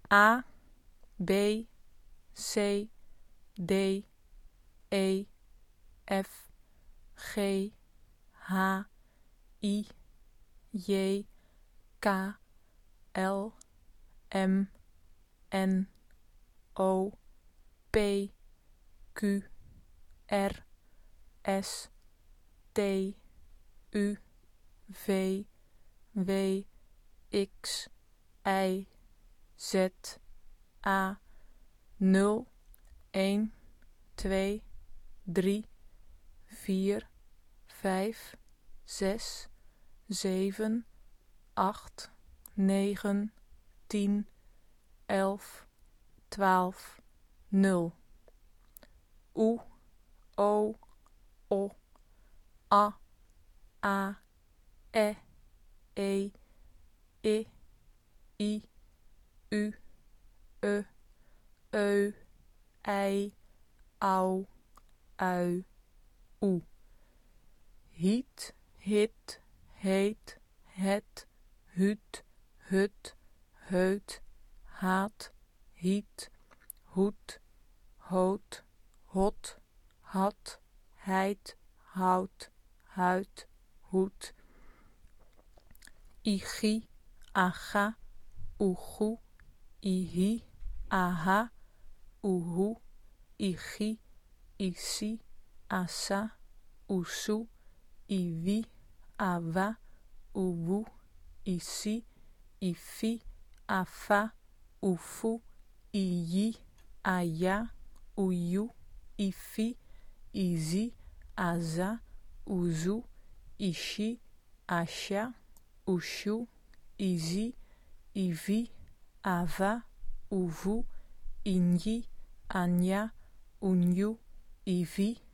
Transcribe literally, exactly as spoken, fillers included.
A, B, C, D, E, F, G, H, I, J, K, L, M, N, O, P, Q, R, S, T, U, V, W, X, Y, Z, A, nul, een, twee, drie, vier, vijf, zes, zeven, acht, negen, tien, elf, twaalf, nul. U, O, O, A, A, E, E, I, I, U, E, Ö, I, Au, Ui, Oe. Hiet, hit, heet, het, huut, hut, heut, haat, hiet, hoed, hoot, hot, had, heid, hout, huid, hoed. Igie, aga, oegoe, ihi, aha, oehoe, igie, isi, asa, oesoe, iwi, awa, oewoe, isi, ifi, afa, oefoe, iji, aja, oejoe, ifi, izi, aza, oezoe, ishi, asha, oeshoe, izi, ivi, ava, oevoe, inji, anja, oenjoe, ivi,